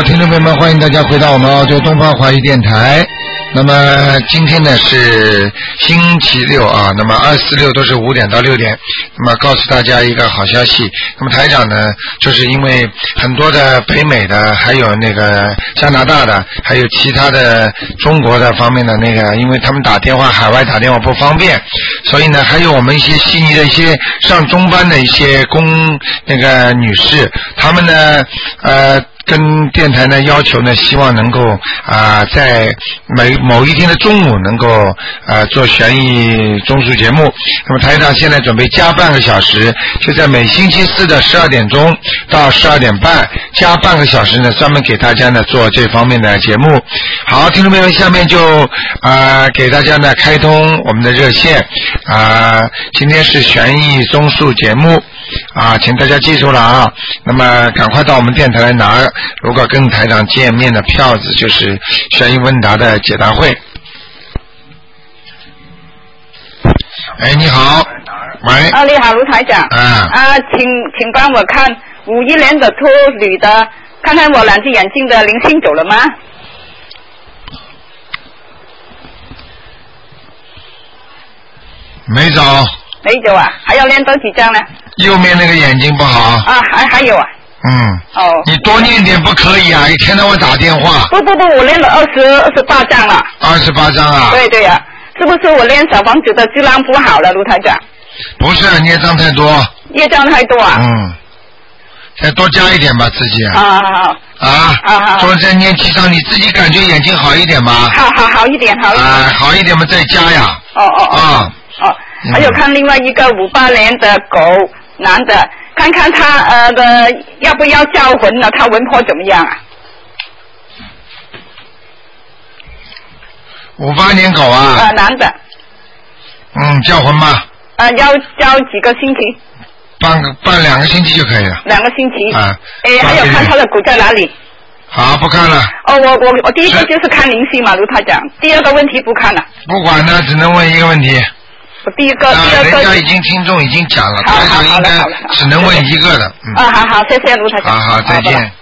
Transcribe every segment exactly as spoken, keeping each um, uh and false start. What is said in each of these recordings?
听众朋友们，欢迎大家回到我们澳洲东方华语电台。那么今天呢是星期六啊，那么二四六都是五点到六点。那么告诉大家一个好消息，那么台长呢，就是因为很多的北美的，还有那个加拿大的，还有其他的中国的方面的那个，因为他们打电话海外打电话不方便，所以呢，还有我们一些悉尼的一些上中班的一些工那个女士，她们呢呃。跟电台呢要求呢，希望能够啊、呃、在每某一天的中午能够呃做悬疑综述节目。那么台长现在准备加半个小时，就在每星期四的十二点钟到十二点半加半个小时呢，专门给大家呢做这方面的节目。好，听众朋友们，下面就啊、呃、给大家呢开通我们的热线啊、呃，今天是悬疑综述节目啊，请大家记住了啊。那么赶快到我们电台来拿。如果跟台长见面的票子，就是悬疑问答的解答会。哎，你好，喂。 啊，你好，卢台长。 啊。 啊，请请帮我看五一年的兔女的，看看我两只眼睛的灵性走了吗？ 没走。 没走啊？还要练多几张呢？ 右面那个眼睛不好。 啊，还还有啊。 嗯。 哦。 你多念点不可以啊！一天到晚打电话。 不不不，我练了二十二十八张了。 二十八张啊？ 对对呀、啊，是不是我练小房子的质量不好了，卢台长？ 不是，孽障太多。 业障太多啊？ 嗯。再多加一点吧，自己。 啊好好。 啊。 啊好。 多再念几张，你自己感觉眼睛好一点吧。 好好好一点，好一点。 啊，好一点嘛，再加呀。 哦哦哦。 啊。 哦，还有看另外一个五八年的狗男的。看看他呃的要不要叫魂了？他魂魄怎么样啊？ 五八年狗啊？ 呃，男的。 嗯，叫魂吧。 呃，要叫几个星期？ 半个半两个星期就可以了。 两个星期。 啊。 哎，还有看他的骨在哪里？ 好，不看了。 哦，我我我第一个就是看灵性嘛，卢台长。第二个问题不看了。 不管呢，只能问一个问题。 我第一个， 啊、 第二个。 人家已经听众已经讲了，台长应该只能问一个的。嗯。 啊，好好，谢谢卢台长。 好好，再见。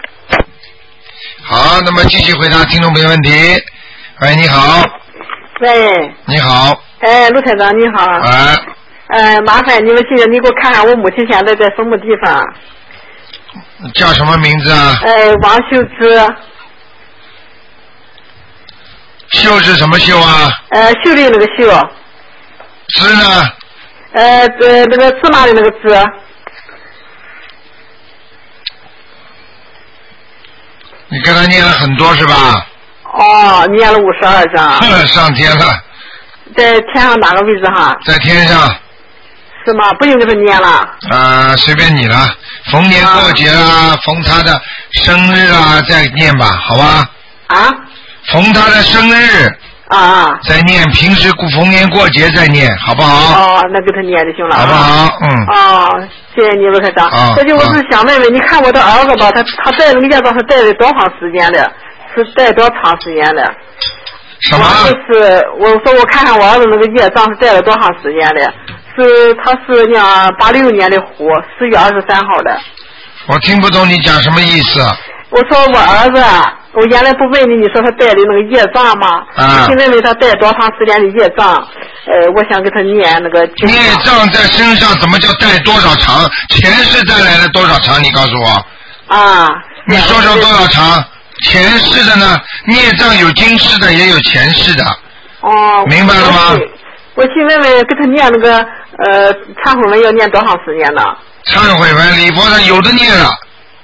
好，那么继续回答听众朋友问题。喂，你好。 喂。 你好。 哎，陆台长你好。 哎。 呃，麻烦你们记得你给我看看我母亲现在在什么地方？ 叫什么名字啊？ 呃，王秀芝。 秀是什么秀啊？ 呃，秀丽那个秀。 芝呢？ 呃，呃，那个芝麻的那个芝。 你跟他念了很多是吧？ 哦，念了五十二章。 上天了。 在天上哪个位置哈？ 在天上。 是吗？不用给他念了。 啊、呃，随便你了。逢年过节啦、啊，逢他的生日啊，再念吧，好吧？ 啊？ 逢他的生日。 啊。 再念，平时逢年过节再念，好不好？ 哦，那给他念就行了。 好不好？嗯。 哦，谢谢你，卢台长。 啊。 而且我是想问问，你看我的儿子吧，他他戴那个业障是戴了多长时间的？是戴多长时间的？ 什么？ 我就是我说我看看我儿子那个业障是戴了多长时间的？是他是那八六年的虎，十月二十三号的。 我听不懂你讲什么意思。 我说我儿子，我原来不问你，你说他带的那个业障吗？ 啊。 请问问他带多长时间的业障？呃，我想给他念那个。 业障在身上怎么叫带多少长？前世带来了多少长？你告诉我。 啊。 你说说多少长？前世的呢？孽障有今世的，也有前世的。 哦。 明白了吗？ 我去问问，给他念那个呃忏悔文要念多长时间呢？ 忏悔文礼佛上有的念了。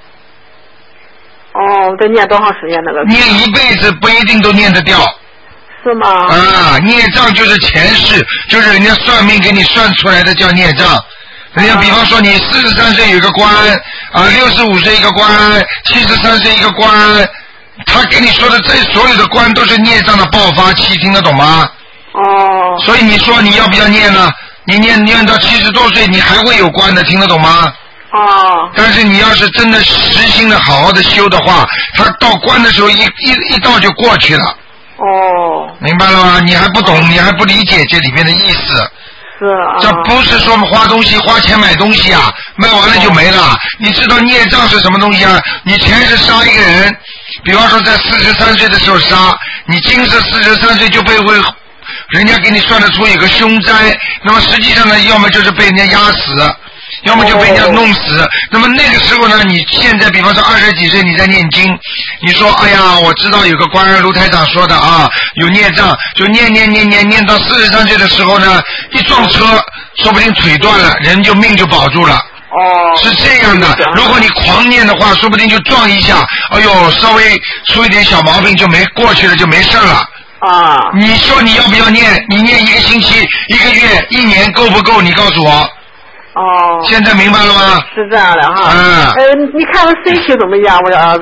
哦，得念多长时间那个？ 念一辈子不一定都念得掉。 是吗？ 啊，孽障就是前世，就是人家算命给你算出来的叫孽障。人家比方说你四十三岁有一个官，啊，六十五岁一个官，七十三岁一个官，他给你说的这所有的官都是孽障的爆发期，听得懂吗？ 哦。 所以你说你要不要念呢？你念念到七十多岁，你还会有关的，听得懂吗？ 哦。 但是你要是真的实心的好好的修的话，他到关的时候一一一到就过去了。 哦。 明白了吗？你还不懂，你还不理解这里面的意思。 是啊。 这不是说花东西花钱买东西啊，卖完了就没了。你知道孽障是什么东西啊？你前世杀一个人，比方说在四十三岁的时候杀，你今世四十三岁就被会。人家给你算得出有个凶灾，那么实际上呢，要么就是被人家压死，要么就被人家弄死。Oh. 那么那个时候呢，你现在比方说二十几岁你在念经，你说哎呀，我知道有个官人卢台长说的啊，有孽障，就念念念念念到四十三岁的时候呢，一撞车，说不定腿断了，人就命就保住了。哦、oh. ，是这样的。如果你狂念的话，说不定就撞一下，哎呦，稍微出一点小毛病就没过去了，就没事了。啊！你说你要不要念？你念一个星期、一个月、一年够不够？你告诉我。哦。现在明白了吗？ 是这样的哈。 嗯。 呃，你看我身体怎么样？我的儿子，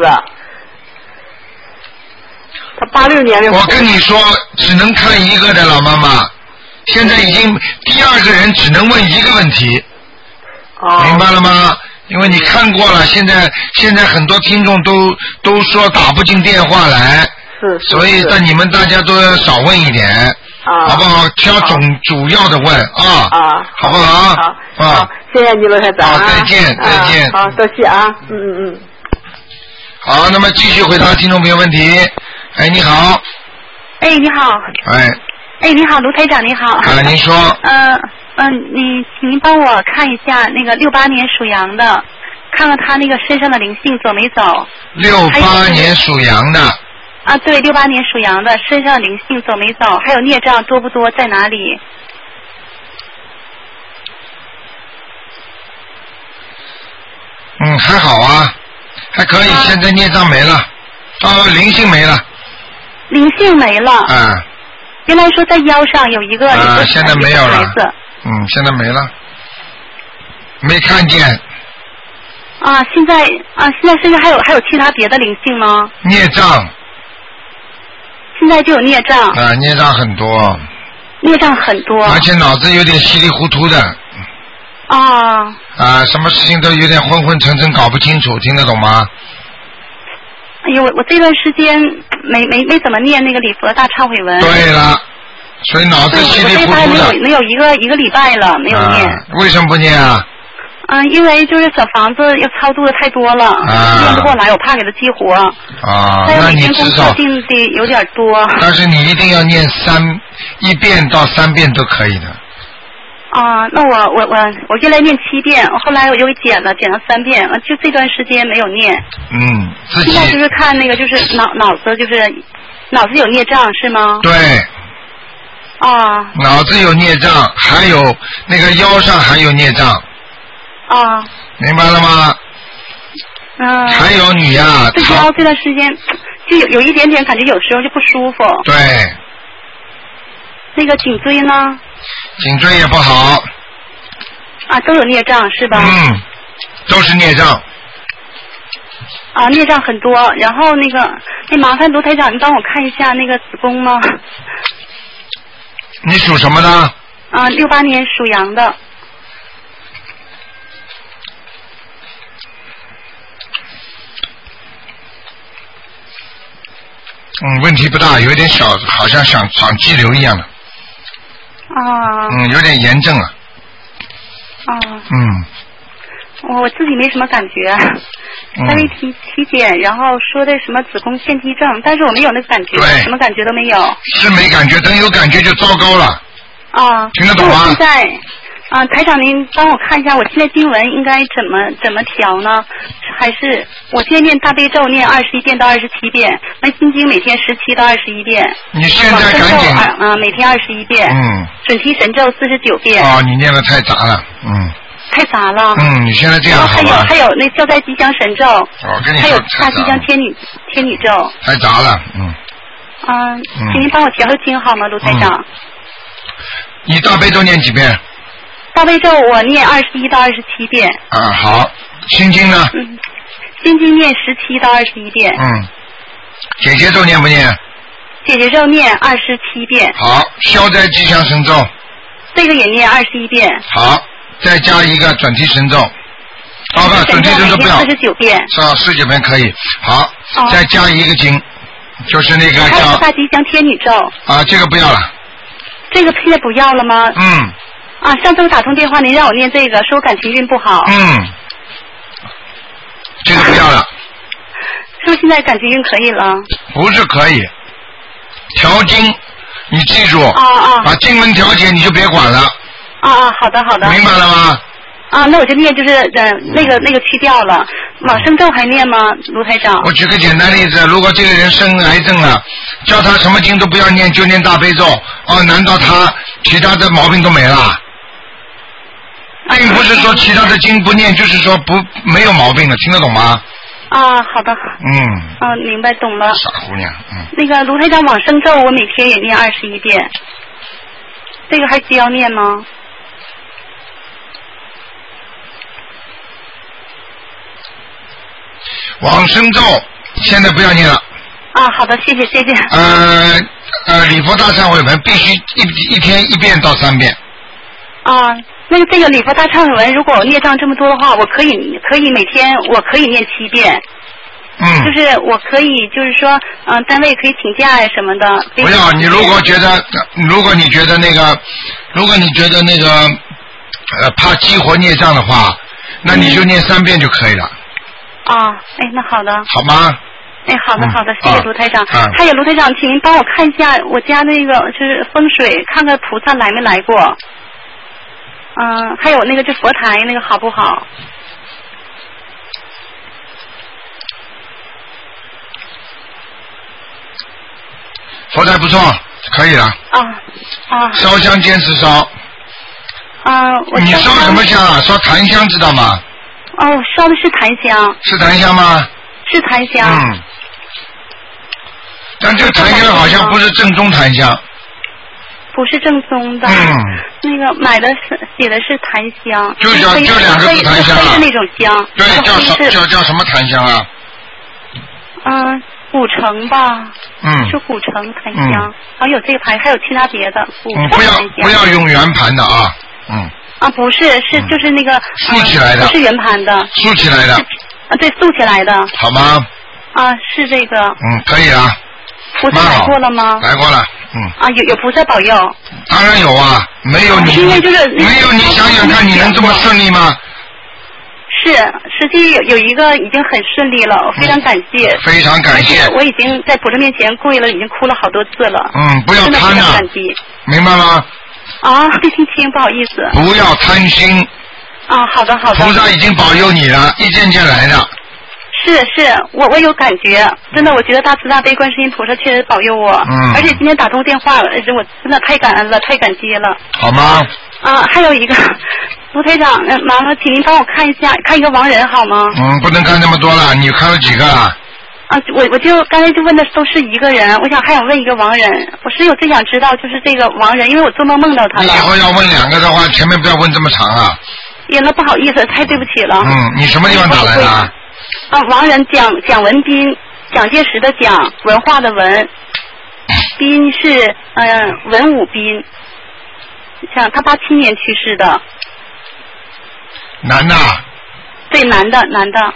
他八六年的。 我跟你说，只能看一个的老妈妈，现在已经第二个人只能问一个问题。哦。明白了吗？因为你看过了，现在现在很多听众都都说打不进电话来。 是是所以在你们大家都要少问一点，啊、好不好？挑总主要的问啊，啊，好不好？ 好， 啊， 好，谢谢你罗台长。 好，再见，再见。 好，多谢啊，嗯嗯嗯。 好，那么继续回答听众朋友问题。哎，你好。 哎，你好。 哎。 哎，你好，卢台长，你好。 啊，您说。 嗯嗯、呃呃，你请您帮我看一下那个六八年属羊的，看看他那个身上的灵性走没走。 六八年属羊的。 啊，对，六八年属羊的，身上灵性走没走？还有孽障多不多？在哪里？ 嗯，还好啊，还可以。啊、现在孽障没了，啊，灵性没了。 灵性没了。 啊。 原来说在腰上有一个。 啊，现在没有了。 孩子。 嗯，现在没了，没看见。 啊，现在啊，现在身上还有还有其他别的灵性吗？ 孽障。 现在就有孽障啊，孽障很多， 孽障很多， 而且脑子有点稀里糊涂的。 啊。 啊，什么事情都有点昏昏沉沉，搞不清楚，听得懂吗？ 哎呦，我我这段时间没没没怎么念那个礼佛大忏悔文。 对了，所以脑子稀里糊涂的。 我这没有没有一个一个礼拜了，没有念。 啊、为什么不念啊？ 嗯，因为就是小房子要超度的太多了， 啊、 念不过来，我怕给他激活。 啊，那你至少定的有点多。 但是你一定要念三一遍到三遍都可以的。 啊，那我我我我原来念七遍，后来我又减了，减了三遍，就这段时间没有念。 嗯，自己。 现在就是看那个，就是脑脑子就是脑子有孽障是吗？ 对。 啊。 脑子有孽障，还有那个腰上还有孽障。 啊， 明白了吗？ 嗯。 还有你呀、啊， 这腰这段时间就有有一点点感觉，有时候就不舒服。 对。 那个颈椎呢？ 颈椎也不好。 啊，都有孽障是吧？ 嗯，都是孽障。 啊，孽障很多。然后那个，那麻烦卢台长，你帮我看一下那个子宫吗？ 你属什么的？ 啊，六八年属羊的。 嗯，问题不大，有点小，好像想长肌瘤一样的。 啊。 嗯，有点炎症了。 啊。 嗯。 我自己没什么感觉，单位体体检，然后说的什么子宫腺肌症，但是我没有那个感觉，什么感觉都没有。 是没感觉，等有感觉就糟糕了。 啊。 听得懂吗？ 现在。啊，台长，您帮我看一下，我现在经文应该怎么怎么调呢？还是我现在念大悲咒念二十一遍到二十七遍，那心经每天十七到二十一遍。 你现在赶紧。 啊、呃，每天二十一遍。 嗯。 准提神咒四十九遍。 哦，你念的太杂了，嗯。 太杂了。 嗯，你现在这样好吧？ 还有还有那消灾吉祥神咒。 我跟你说。 还有大吉祥天女天女咒。 太杂了，嗯。 嗯。嗯。请您帮我调个经好吗，卢台长？嗯、 你大悲咒念几遍？ 大悲咒我念二十一到二十七遍。 啊，好。心经呢？ 嗯，心经念十七到二十一遍。 嗯。姐姐咒念不念？ 姐姐咒念二十七遍。 好，消灾吉祥神咒。 这个也念二十一遍。 好，再加一个准提神咒。哦不，准提神咒不要。 四十九遍。 是啊，四十九遍可以。好， 哦、 再加一个经，就是那个叫。 还有大吉祥天女咒。 啊，这个不要了。 这个现在不要了吗？ 嗯。 啊，上次我打通电话，您让我念这个，说我感情运不好。 嗯，这个不要了。 是不是现在感情运可以了？ 不是可以，调经，你记住。 啊啊。 把经文调节，你就别管了。 啊啊，好的好的。 明白了吗？ 啊，那我就念，就是呃那个那个去掉了。往生咒还念吗，卢台长？ 我举个简单例子，如果这个人生癌症了，叫他什么经都不要念，就念大悲咒。哦，难道他其他的毛病都没了？并不是说其他的经不念，就是说不没有毛病了，听得懂吗？ 啊，好的。 嗯。 啊，明白懂了。 傻姑娘，嗯。 那个卢台长往生咒，我每天也念二十一遍，这个还需要念吗？ 往生咒现在不要念了。 啊，好的，谢谢谢谢。 呃呃，礼佛大忏悔文必须一一天一遍到三遍。啊， 那个这个礼佛大忏悔文，如果我孽障这么多的话，我可以可以每天我可以念七遍。 嗯。 就是我可以，就是说，嗯、呃，单位可以请假呀什么的。 不要，你如果觉得，如果你觉得那个，如果你觉得那个，呃，怕激活孽障的话，那你就念三遍就可以了。 啊，哎，那好的。 好吗？ 哎，好的好的，谢谢卢台长。 啊、 还有卢台长，请您帮我看一下我家那个就是风水，看看菩萨来没来过。嗯、呃，还有那个就佛台那个好不好？ 佛台不错，可以了。 啊啊。 烧香坚持烧。 啊，我。 你烧什么香啊？烧檀香知道吗？ 哦，烧的是檀香。 是檀香吗？ 是檀香。 嗯。但这个檀香好像不是正宗檀香。 不是正宗的。 嗯。 那个买的是写的是檀香。 就叫就两个字檀香啊。 是那种香。 对，叫什叫叫什么檀香啊？ 嗯，古城吧。 嗯。 是古城檀香，好像有这个牌，还有其他别的。 嗯，不要不要用圆盘的啊。嗯。 啊，不是，是就是那个竖起来的， 不是圆盘的， 竖起来的， 啊，对，竖起来的， 好吗？ 啊，是这个。 嗯，可以啊。 菩萨来过了吗？ 来过了，嗯。 啊，有有菩萨保佑。 当然有啊，没有你， 因为就是没有你想想看，你能这么顺利吗？ 是，实际有有一个已经很顺利了，我非常感谢。 嗯、非常感谢。 我已经在菩萨面前跪了，已经哭了好多次了。 嗯，不要贪啊。明白吗？ 啊，没听清，不好意思。 不要贪心。 啊，好的好的。 菩萨已经保佑你了，一件件来的。 是是，我我有感觉，真的，我觉得大慈大悲观世音菩萨确实保佑我。 嗯。 而且今天打通电话了，我真的太感恩了，太感激了。 好吗？ 啊，还有一个，卢台长，麻烦请您帮我看一下，看一个亡人好吗？ 嗯，不能看那么多了，你看了几个了？ 啊，我我就刚才就问的都是一个人，我想还想问一个亡人，我是有最想知道就是这个亡人，因为我做梦梦到他了。 你以后要问两个的话，前面不要问这么长啊。 也那不好意思，太对不起了。 嗯，你什么地方打来的？啊， 亡人蒋蒋文斌，蒋介石的蒋，文化的文，斌是嗯、呃、文武斌，像他八七年去世的。 男的。 对，男的，男的。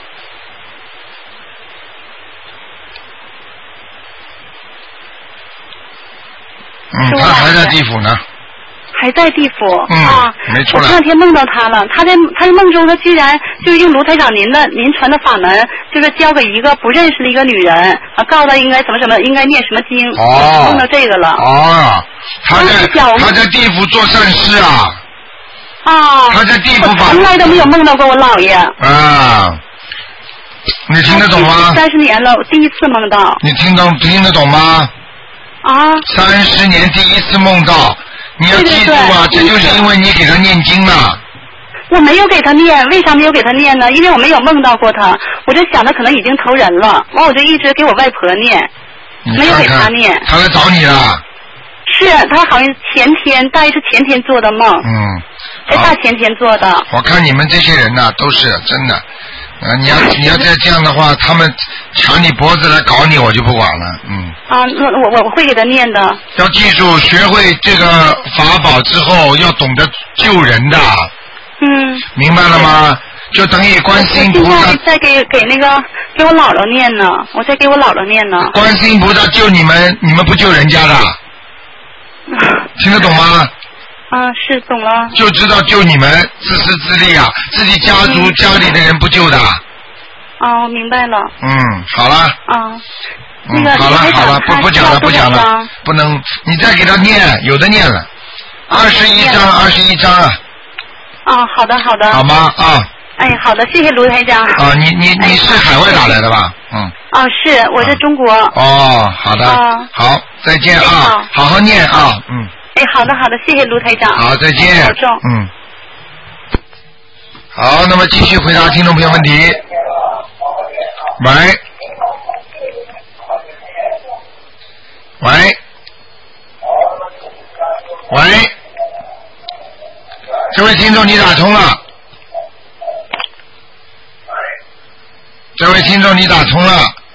嗯，他还在地府呢。 还在地府、 嗯、 啊， 没出来。 我前两天梦到他了，他在他在梦中，他居然就用卢台长您的您传的法门，就是交给一个不认识的一个女人，啊，告诉他应该什么什么，应该念什么经。 哦。 梦到这个了。 哦，他在他在地府做善事啊。 啊。 他在地府法。 我从来都没有梦到过我姥爷。 啊。你听得懂吗？ 三十年了，我第一次梦到。 你听懂听得懂吗？ 啊。 三十年第一次梦到。你要记住啊， 对对对， 这就是因为你给他念经了。 我没有给他念，为啥没有给他念呢？因为我没有梦到过他，我就想他可能已经投人了，完我就一直给我外婆念，没有给他念。 他来找你了。 是他好像前天，大概是前天做的梦。 嗯。 在大前天做的。 我看你们这些人呐、啊，都是真的。啊，你要你要再这样的话，他们抢你脖子来搞你，我就不管了，嗯。 啊，那我我我会给他念的。 要记住，学会这个法宝之后，要懂得救人的。 嗯。 明白了吗？就等于观世音菩萨。 我现在在给给那个给我姥姥念呢，我在给我姥姥念呢。 观世音菩萨救你们，你们不救人家的。听得懂吗？ 啊，是懂了。 就知道救你们，自私自利啊，自己家族、嗯、家里的人不救的。 哦，明白了。 嗯，好了。 啊。 嗯，那个、好了好了，不不讲了不讲了，不能，你再给他念，有的念了，二十一章二十一章啊。 哦，好的好的。 好吗？啊。 哎，好的，谢谢卢台长。 啊，你你你是海外打来的吧？嗯。 哦，是，我是中国。 哦，好的。 哦。 好，再见啊！好好念啊，嗯。 哎，好的好的，谢谢卢台长。 好，再见。 保重。 嗯。好，那么继续回答听众朋友问题。喂。喂。喂。这位听众，你打通了。这位听众，你打通了。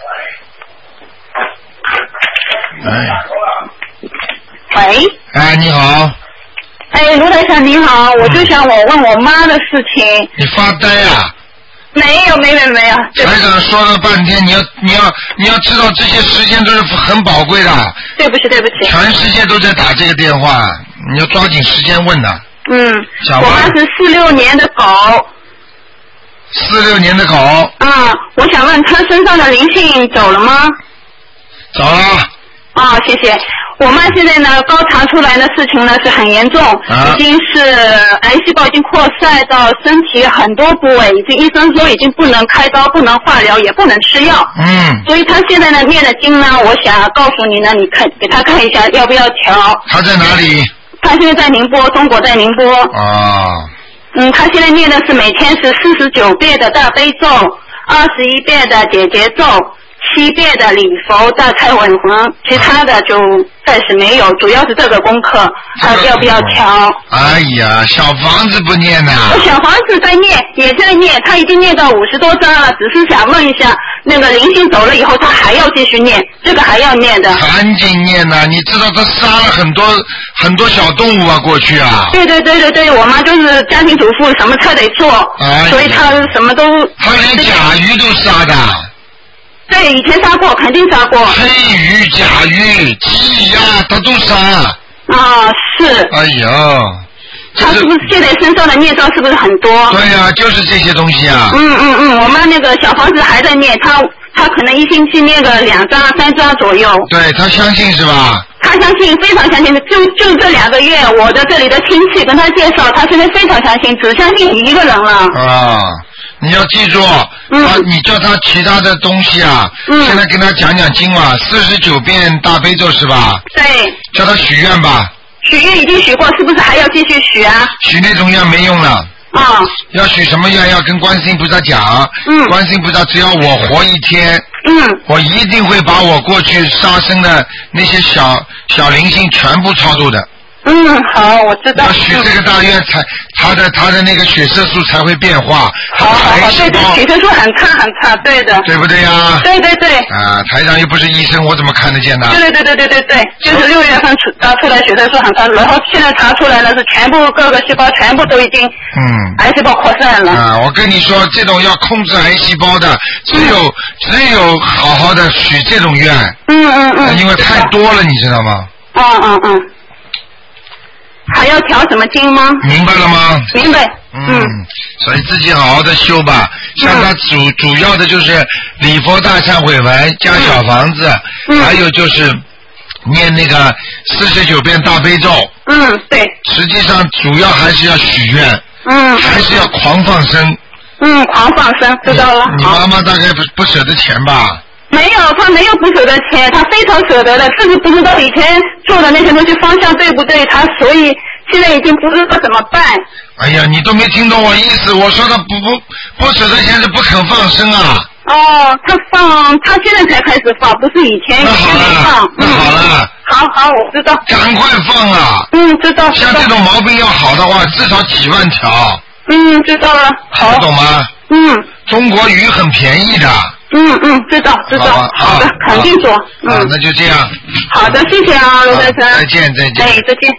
哎。 喂。 哎，你好。 哎，卢台长你好，我就想我问我妈的事情。 你发呆啊？ 没有，没有，没有。 台长说了半天，你要你要你要知道这些时间都是很宝贵的。 对不起，对不起。 全世界都在打这个电话，你要抓紧时间问的。 嗯。我妈是四六年的狗。 四六年的狗。 啊，我想问她身上的灵性走了吗？ 走了。 啊，谢谢。我妈现在呢，高查出来的事情呢是很严重， 啊、 已经是癌细胞已经扩散到身体很多部位，已经医生说已经不能开刀、不能化疗、也不能吃药。 嗯。 所以她现在呢念的经呢，我想告诉你呢，你看给她看一下要不要调。 她在哪里？ 她现在在宁波，中国在宁波。 啊。 嗯，她现在念的是每天是四十九遍的大悲咒，二十一遍的解结咒。七遍的礼佛大忏悔文，其他的就暂时没有，主要是这个功课，啊，要不要调？ 哎呀，小房子不念呐、啊。 小房子在念，也在念，他已经念到五十多章了，只是想问一下，那个灵性走了以后，他还要继续念，这个还要念的。 赶紧念呐、啊！你知道他杀了很多很多小动物啊，过去啊。 对对对对对，我妈就是家庭主妇，什么菜得做，哎、所以她什么都。 她连甲鱼都杀的。 对，以前杀过，肯定杀过。 黑鱼、甲鱼、鸡鸭，他都杀。 啊，是。 哎呀， 他是不是现在身上的孽障是不是很多？ 对呀、啊，就是这些东西啊。 嗯嗯嗯，我妈那个小房子还在念，她她可能一星期念个两张、三张左右。 对，她相信是吧？ 她相信，非常相信。就就这两个月，我的这里的亲戚跟她介绍，她现在非常相信，只相信你一个人了。 啊。你要记住，嗯、啊，你叫他其他的东西啊，嗯、现在跟他讲讲经嘛，四十九遍大悲咒是吧？对。叫他许愿吧。 许愿已经许过，是不是还要继续许啊？ 许那种愿没用了。 啊。 要许什么愿？要跟观世音菩萨讲。嗯。观世音菩萨，只要我活一天， 嗯， 我一定会把我过去杀生的那些小小灵性全部超度的。 嗯，好，我知道。 要许这个大愿才，他的他的那个血色素才会变化。 好好好，对对，血色素很差很差，对的。 对不对呀、啊？ 对对对。 啊，台长又不是医生，我怎么看得见呢？ 对对对对对对对，就是六月份出查出来血色素很差，然后现在查出来了是全部各个细胞全部都已经嗯癌细胞扩散了。 啊，我跟你说，这种要控制癌细胞的，只有、嗯、只有好好的许这种愿。 嗯嗯嗯。 因为太多了，你知道吗？ 嗯嗯嗯。还要调什么经吗？ 明白了吗？ 明白。 嗯，嗯所以自己好好的修吧。像他主、嗯、主要的就是礼佛大忏悔文加小房子，嗯、还有就是念那个四十九遍大悲咒。 嗯，对。 实际上主要还是要许愿。 嗯。 还是要狂放生。 嗯，狂放生，知道了。 你妈妈大概不不舍得钱吧？ 没有，他没有不舍得钱，他非常舍得的，甚至不知道以前做的那些东西方向对不对，他所以现在已经不知道怎么办。 哎呀，你都没听懂我意思，我说的不不不舍得钱是不肯放生啊。 哦，他放，他现在才开始放，不是以前以前没放。 那好了， 嗯、好好，我知道。 赶快放啊！ 嗯，知道。 像这种毛病要好的话，至少几万条。 嗯，知道了。好。 听懂吗？ 嗯。 中国鱼很便宜的。 嗯嗯，知道知道，好, 好的，肯定做。嗯， 好，那就这样。 好的，谢谢啊，罗先生。 再见再见。 哎，再见。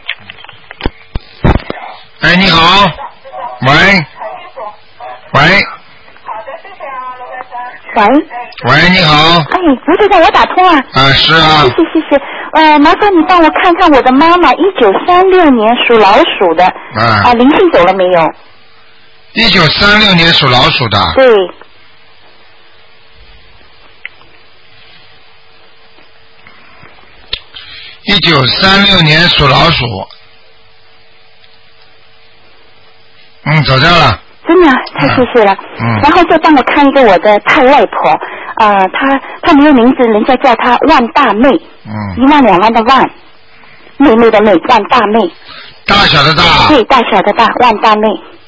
哎，你好。喂。喂。 好的，谢谢啊，罗先生。喂。 喂，你好。 哎，卢先生，我打通了。 啊，是啊。 谢谢谢谢。 呃，麻烦你帮我看看我的妈妈，一九三六年属老鼠的。 啊。 啊，灵性走了没有？ 一九三六年属老鼠的。 对。 一九三六年属老鼠。嗯，走掉了。 真的，太谢谢了。 嗯。 然后再帮我看一个我的太外婆，呃，她她没有名字，人家叫她万大妹。 嗯。 一万两万的万，妹妹的妹，万大妹。 大小的大。 对，大小的大，万大妹。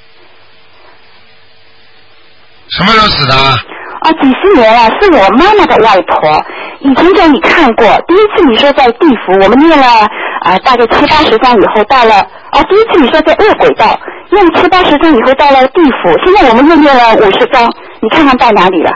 什么时候死的？ 啊，几十年了，是我妈妈的外婆。以前叫你看过，第一次你说在地府，我们念了啊、呃、大概七八十章以后到了，哦，第一次你说在恶鬼道，念了七八十章以后到了地府，现在我们又念了五十章，你看看到哪里了？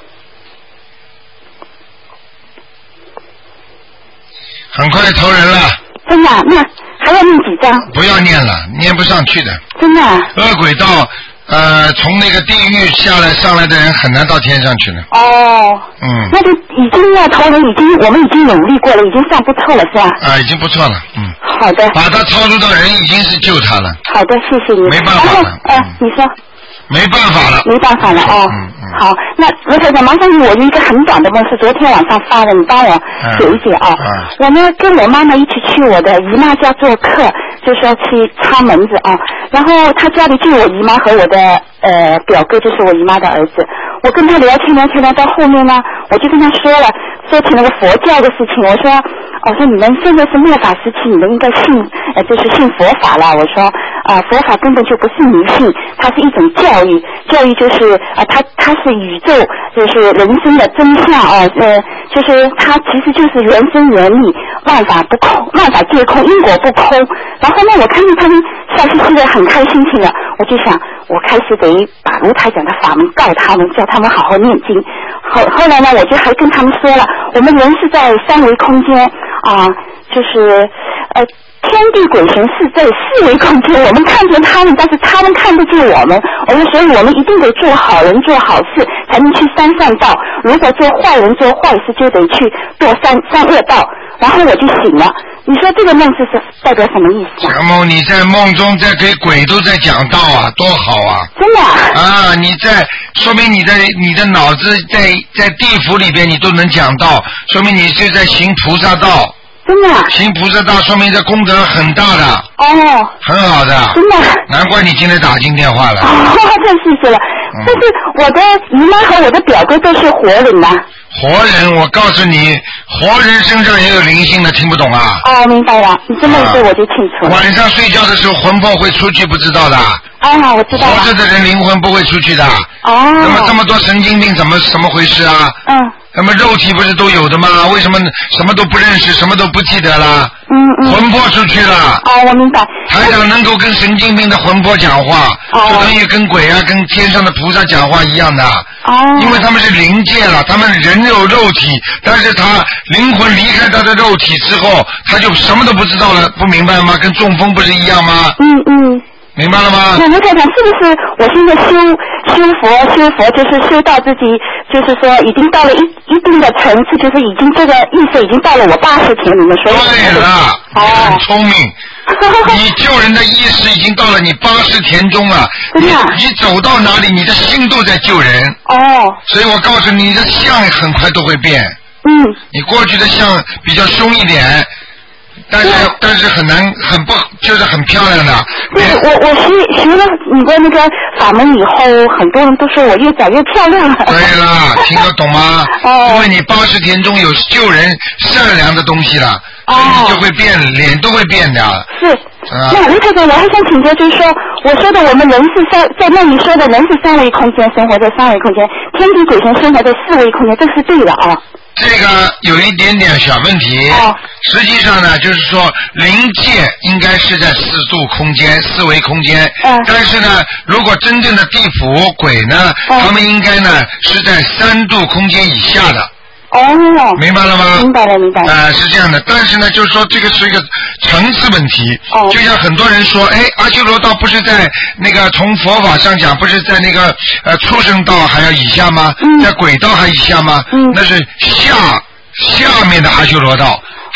很快投人了。 真的？那还要念几章？ 不要念了，念不上去的。 真的？ 恶鬼道。呃，从那个地狱下来上来的人很难到天上去的。 哦。 嗯。 那就已经要投人，已经我们已经努力过了，已经算不错了，是吧？ 啊，已经不错了，嗯。 好的。 把他超度到人已经是救他了。 好的，谢谢你。 没办法了。 呃，嗯、你说。 没办法了。 没办法了哦。 嗯嗯。 好，那罗台长，麻烦你，我有一个很短的梦，是昨天晚上发的，你帮我解一解啊。 嗯嗯、 我呢跟我妈妈一起去我的姨妈家做客，就是要去擦门子啊。然后她家里就我姨妈和我的呃表哥，就是我姨妈的儿子。我跟他聊天聊天聊到后面呢，我就跟他说了，说起那个佛教的事情。我说，我说你们现在是末法时期，你们应该信呃就是信佛法了。我说啊、呃，佛法根本就不是迷信，它是一种教育，教育就是啊、呃，它它是宇宙，就是人生的真相啊，呃，就是它其实就是原生原理，万法不空，万法皆空，因果不空。然后呢，我看见他们笑嘻嘻的，很开心情了，我就想，我开始得把卢台长的法门告他们，叫他们好好念经。后后来呢，我就还跟他们说了，我们人是在三维空间啊、呃，就是呃。天地鬼神是在四维空间，我们看见他们，但是他们看不见我们。我们所以我们一定得做好人做好事，才能去三善道。如果做坏人做坏事，就得去堕三三恶道。然后我就醒了。你说这个梦是是代表什么意思啊？ 小梦，你在梦中在给鬼都在讲道啊，多好啊！ 真的啊！啊，你在说明你的你的脑子在在地府里边你都能讲道，说明你就在行菩萨道。 真的、啊？ 行菩萨道说明这功德很大的。 哦。很好的。 真的。 难怪你今天打进电话了。 哦，太谢谢了。嗯、但是我的姨妈和我的表哥都是活人呐、啊。 活人，我告诉你，活人身上也有灵性的，听不懂啊？ 哦，明白了。你这么一说我就清楚了、 啊。晚上睡觉的时候魂魄会出去，不知道的。 啊，我知道了。 活着的人灵魂不会出去的。 哦。 那么这么多神经病，怎么怎么回事啊？ 嗯。 那么肉体不是都有的吗？为什么什么都不认识，什么都不记得了？ 嗯嗯。 魂魄出去了。 哦，我明白。 台长能够跟神经病的魂魄讲话， 哦、 就等于跟鬼啊、跟天上的菩萨讲话一样的。 哦。 因为他们是灵界了，他们人有肉体，但是他灵魂离开他的肉体之后，他就什么都不知道了，不明白吗？跟中风不是一样吗？ 嗯嗯。 明白了吗？ 那卢台长，是不是我现在修修佛修佛，就是修到自己，就是说已经到了一一定的层次，就是已经这个意识已经到了我八十田里面，所以对了， 哦、 你很聪明，你救人的意识已经到了你八十田中了， 真的、啊， 你你走到哪里，你的心都在救人。 哦。 所以我告诉你，你的相很快都会变。 嗯。 你过去的相比较凶一点。但是但是很难很不就是很漂亮的。 对，我我学学了你的那个法门以后，很多人都说我越长越漂亮了。 对了，听得懂吗？ 哦。 因为你八十田中有救人善良的东西了， 哦、 所以你就会变，脸都会变的。 是。啊、那卢台长，我还想请教，就是说，我说的我们人是三，在梦里说的人是三维空间，生活在三维空间，天地鬼神生活在四维空间，这是对的啊。 这个有一点点小问题， 哦、 实际上呢，就是说灵界应该是在四度空间、四维空间， 嗯、 但是呢，如果真正的地府鬼呢， 嗯、 他们应该呢是在三度空间以下的。 哦， 明白了吗？ 明白了，明白了。 啊、呃，是这样的，但是呢，就是说这个是一个层次问题。 哦。 就像很多人说，哎，阿修罗道不是在那个从佛法上讲，不是在那个呃畜生道还要以下吗？ 嗯。 在鬼道还以下吗？ 嗯。 那是下下面的阿修罗道，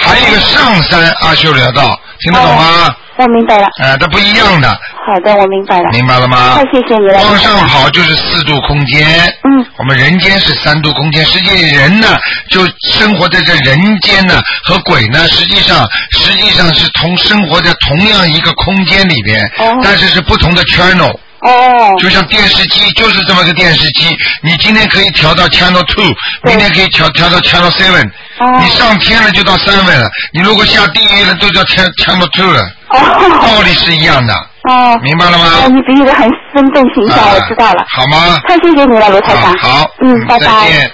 还有一个上山阿修罗道，听得懂吗？ 哦我明白了。 哎、呃，它不一样的。 好的，我明白了。 明白了吗？ 太谢谢你了。 往上跑就是四度空间。 嗯。 我们人间是三度空间，实际人呢就生活在这人间呢，和鬼呢实际上实际上是同生活在同样一个空间里边，哦、但是是不同的 channel。 哦。 就像电视机就是这么个电视机，你今天可以调到 channel two， 明天可以调调到 channel seven。哦。你上天了就到三位了，你如果下地狱了都叫 channel two 了。哦。道理是一样的。 哦。 明白了吗？ 哦，你比喻的很生动形象，啊、我知道了。 好吗？ 太谢谢你了，卢台长。 好。 嗯，拜拜。 再见。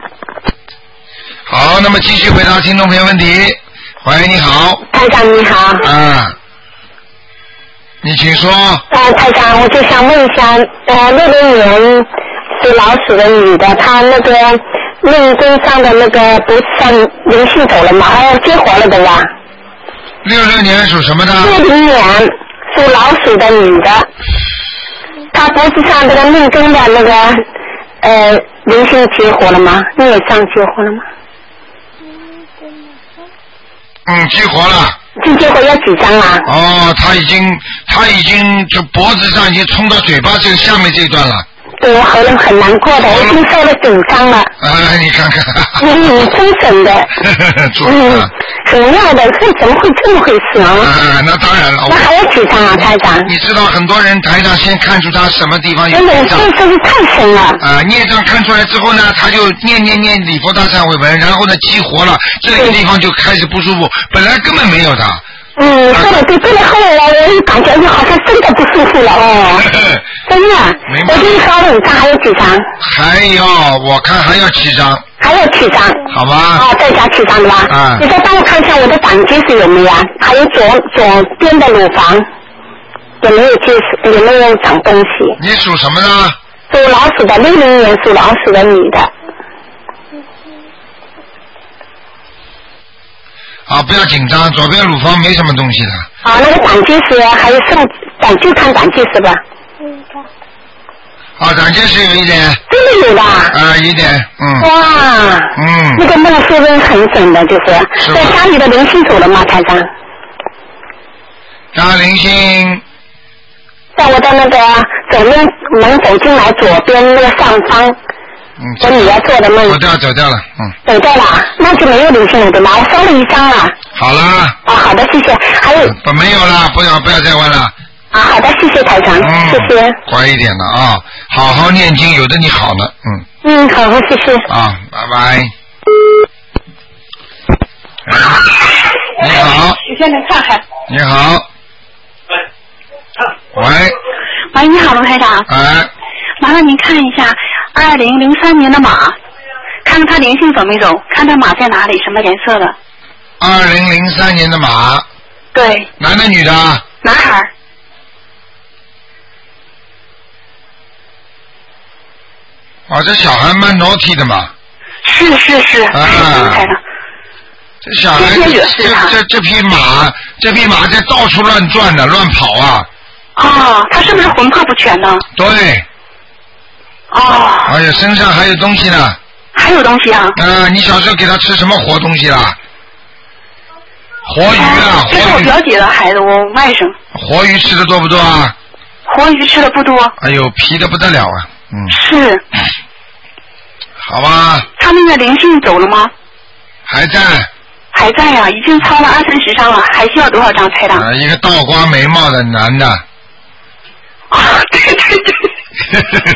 好，那么继续回答听众朋友问题。喂，你好。 台长你好。 啊。你请说。 呃，台长，我就想问一下，呃，六六年是老鼠的女的，她那个命根上的那个不算灵性走了吗？还要激活了的呀？ 六六年属什么的？ 六零年属老鼠的女的，她脖子上这个命根的那个呃灵性激活了吗？孽障激活了吗？ 嗯，激活了。 这激活要几张啊？ 哦，他已经他已经就脖子上已经冲到嘴巴这个下面这一段了。 对，我喉咙很难过的，我已经受了九张了。 啊，你看看。 嗯，真神的。嗯，很妙的，这怎么会这么回事啊？ 啊，那当然了。 那还有几张啊，台长？ 你知道很多人台长先看出他什么地方有孽障。真的，这是太神了。 啊，孽障看出来之后呢，他就念念念礼佛大忏悔文，然后呢激活了，这个地方就开始不舒服，本来根本没有的。 嗯，说的对，真的后来我感觉你好像真的不舒服了哦，真的。我给你烧了五张，还有几张？ 还有，我看还有七张。 还有七张。 好吧。 哦，再加七张的吧。 啊。 你再帮我看一下我的胆结石有没有啊？还有左左边的乳房有没有结石？有没有长东西？ 你属什么呢？ 属老鼠的，六零年属老鼠的女的。 啊，不要紧张，左边乳房没什么东西的。 啊，那个胆结石还有肾胆，就看胆结石吧。 啊，胆结石有一点。 真的有的。 啊，一点，嗯。 哇。 嗯。 那个梦是不是很准的？就是。是在家里的灵性走了吗，台长？ 家灵性。 在我的那个左面门走进来左边那个上方。 嗯， 我女儿做的梦。 走掉，走掉了，嗯。 走掉了，那就没有灵性了对吗？我烧了一张了。 好了。 啊，好的，谢谢。还有。 不，没有了，不要不要再问了。 啊，好的，谢谢台长， 嗯、 谢谢。 乖一点的啊，好好念经，有的你好呢，嗯。 嗯，好，谢谢。 啊，拜拜。你好。 你先来看看。 你好。喂。 喂，你好，卢台长。 哎。 麻烦您看一下二零零三年的马，看看它灵性走没走，看它马在哪里，什么颜色的。 二零零三年的马。 对。 男的女的？ 男孩。 哦，这小孩蛮naughty的嘛。 是是是。 啊。这小孩这这这匹马，这匹马在到处乱转的，乱跑啊。 哦，他是不是魂魄不全呢？ 对。 哦。 而且身上还有东西呢。 还有东西啊？ 嗯、呃，你小时候给他吃什么活东西啦？活鱼啊！ 这是我表姐的孩子，我外甥。 活鱼吃的多不多啊？ 活鱼吃的不多。 哎呦，皮的不得了啊！嗯。 是。 好吧。 他那个灵性走了吗？ 还在。 还在呀、啊，已经超了二三十张了，还需要多少张台长？ 啊，一个倒刮眉毛的男的。 啊，对对对。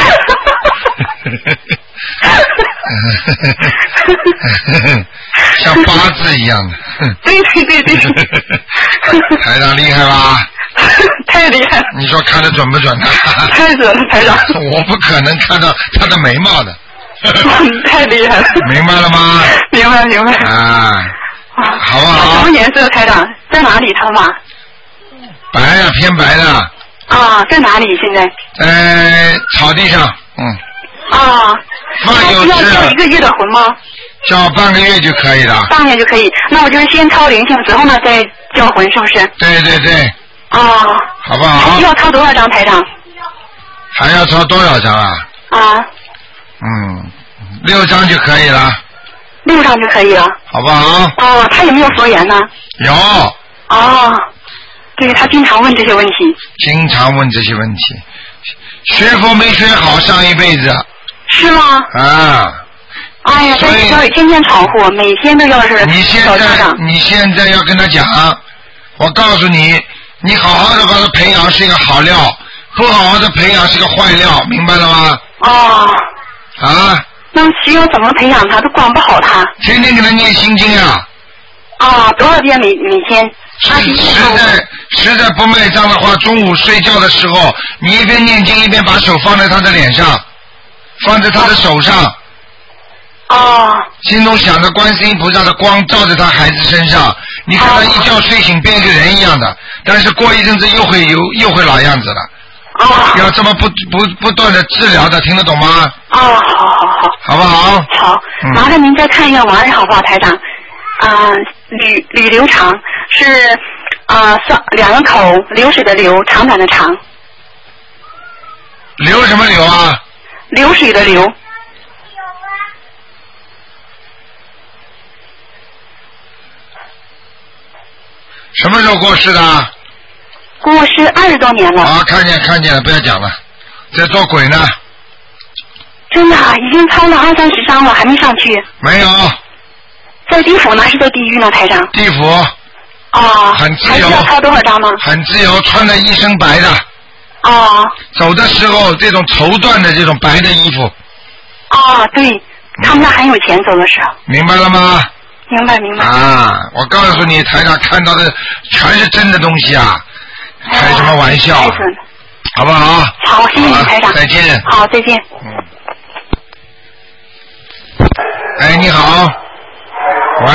像八字一样的。 对对对对。 台长厉害吧？ 太厉害了。 你说看得准不准呢？ 太准了，台长。 我不可能看到他的眉毛的。 太厉害了。 明白了吗？ 明白明白。 啊。好不好？ 什么颜色，台长？在哪里？他马？ 白呀、啊，偏白的。 啊，在哪里？现在？ 在草地上，嗯。 啊。 放有需要叫一个月的魂吗？ 叫半个月就可以了。 半个月就可以，那我就是先抄灵性，之后呢再叫魂，是不是？ 对对对。 啊。 好不好？ 需要抄多少张台长？ 还要抄多少张啊？ 啊。 嗯，六张就可以了。 六张就可以了。 好不好？ 哦，他有没有佛缘呢？ 有。 哦，对，他经常问这些问题。 经常问这些问题，学佛没学好，上一辈子。 是吗？ 啊。 哎呀，在学校里天天闯祸，每天都要是你现在你现在要跟他讲，我告诉你，你好好的把他培养是一个好料，不好好的培养是个坏料，明白了吗？ 哦。 啊。 那需要怎么培养他？都管不好他。 天天给他念心经啊。 啊，多少遍每每天？ 实实在实在不卖账的话，中午睡觉的时候，你一边念经一边把手放在他的脸上，放在他的手上。 哦。 心中想着观世音菩萨的光照在他孩子身上，你看他一觉睡醒变一个人一样的，但是过一阵子又会有又会老样子了。 哦。 要这么不不不断的治疗的，听得懂吗？ 哦，好好好。 好不好？ 好，麻烦您再看一个王人好不好，台长？啊、呃，吕吕流长是啊，双、呃、两个口，流水的流，长短的长。 流什么流啊？ 流水的流。 什么时候过世的？ 过世二十多年了。 啊，看见看见了，不要讲了，在做鬼呢。 真的啊，已经抄了二三十张了，还没上去。 没有。 在地府呢，是在地狱呢，台长？ 地府。 哦。 很自由。 还需要抄多少张呢？ 很自由，穿的一身白的。 哦。 走的时候，这种绸缎的这种白的衣服。 哦，对，他们家很有钱，走的时候。 明白了吗？ 明白明白。 啊，我告诉你，台上看到的全是真的东西啊，开什么玩笑、啊？好不好？ 好，谢谢你，台长。 再见。 好，再见。 嗯。哎，你好。喂。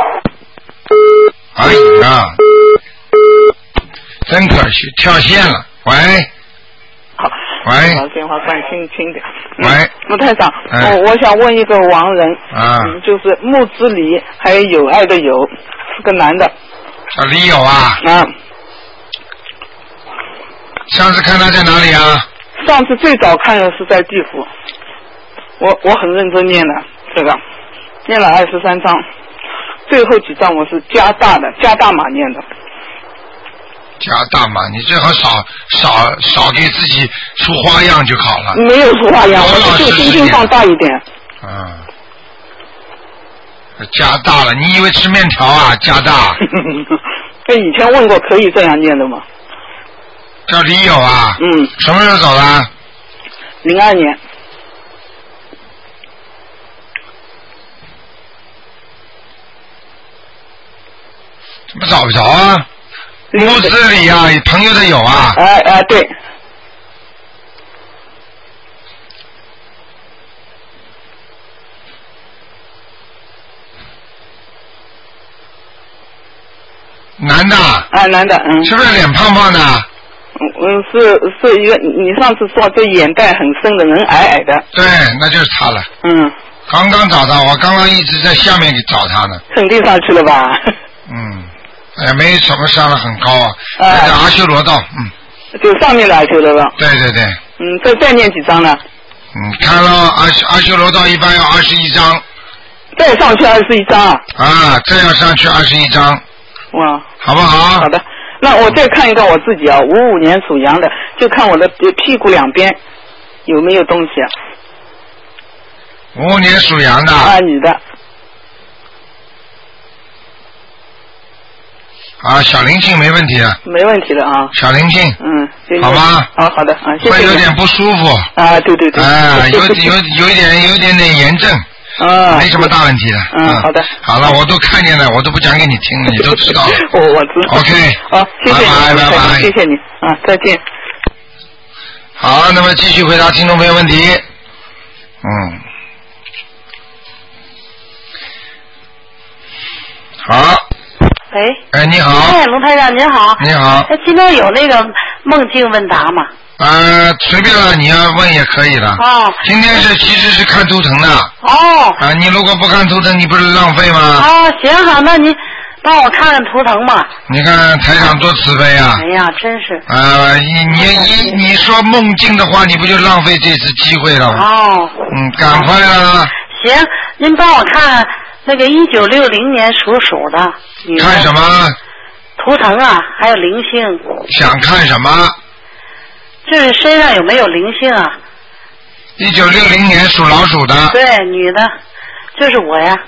哎呀，真可惜，跳线了。喂。 好。 喂。 把电话关轻轻点。 喂。 卢台长， 哎、 我我想问一个亡人， 啊， 嗯、就是木之离，还有有爱的有，是个男的。 啊，李友啊。 啊。 上次看他在哪里啊？ 上次最早看的是在地府，我我很认真念的这个，念了二十三章，最后几章我是加大的，加大码念的。 加大码，你最好少少少给自己出花样就好了。 没有出花样，我就心情放大一点。 嗯，加大了，你以为吃面条啊？加大。 跟以前问过，可以这样念的吗？ 叫李友啊。 嗯。 什么时候走的？ 零二年。 怎么找不着啊？木子里啊，朋友的有啊。 哎哎，对。 男的。 啊，男的，嗯。 是不是脸胖胖的？ 嗯，是是一个，你上次说这眼袋很深的人，矮矮的。 对，那就是他了。 嗯。 刚刚找到，我刚刚一直在下面给找他呢。 肯定上去了吧？ 嗯。哎，没什么上的很高啊， 哎、 在阿修罗道，嗯。 就上面的阿修罗道。 对对对。 嗯，再再念几张呢？ 嗯，看了阿阿修罗道一般要二十一张。 再上去二十一张啊？ 啊，再要上去二十一张。 哇。 好不好？ 好的，那我再看一个我自己啊，五五年属羊的，就看我的屁股两边有没有东西啊。 五五年属羊的。 啊，女的。 啊，小灵性没问题的。 没问题的啊。 小灵性。 嗯。 好吗？ 好好的啊，谢谢。 会有点不舒服。 啊，对对对。 啊，有有有一点有一点点炎症。 啊。 没什么大问题的。 嗯，好的。 好了，我都看见了，我都不讲给你听了，你都知道了。 我我知道。 OK。 好，谢谢你。 拜拜拜拜。 谢谢你啊，再见。 好，那么继续回答听众朋友问题。嗯。好。 喂。 哎，你好。 哎，卢台长您好。 你好。 哎，今天有那个梦境问答吗？ 呃，随便了，你要问也可以的。 哦。 今天是其实是看图腾的。 哦。 啊，你如果不看图腾，你不是浪费吗？ 哦，行好，那您帮我看看图腾吧。 你看台长多慈悲啊！ 哎呀，真是。 啊，你你你你说梦境的话，你不就浪费这次机会了吗？ 哦。 嗯，赶快啦！ 行，您帮我看那个一九六零年属鼠的女的。 看什么？ 图腾啊，还有灵性。 想看什么？ 就是身上有没有灵性啊？ 一九六零年属老鼠的。 对，女的，就是我呀。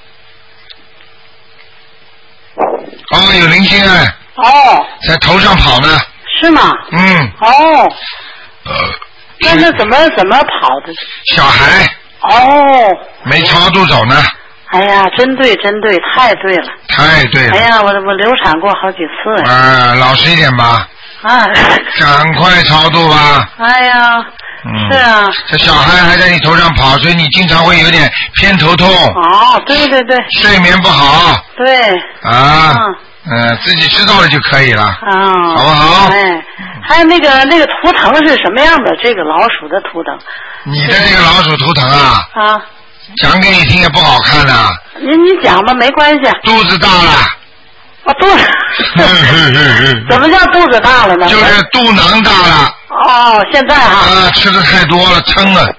哦，有灵性哎。 哦。 在头上跑呢。 是吗？ 嗯。 哦。呃。那是怎么怎么跑的？ 小孩。 哦。 没超度走呢。 哎呀，真对，真对，太对了。 太对了。 哎呀，我我流产过好几次哎。啊，老实一点吧。 啊。 赶快超度吧。 哎呀。 嗯。 是啊。 这小孩还在你头上跑，所以你经常会有点偏头痛。 哦，对对对。 睡眠不好。 对。 啊。嗯。嗯，自己知道了就可以了。 啊。 好不好？ 哎，还有那个那个图腾是什么样的？这个老鼠的图腾。 你的这个老鼠图腾啊。 啊。 讲给你听也不好看的、啊。 您你讲吧，没关系。 肚子大了。 啊，肚子。怎么叫肚子大了呢？ 就是肚囊大了。 哦，现在哈。 啊，吃的太多了，撑了。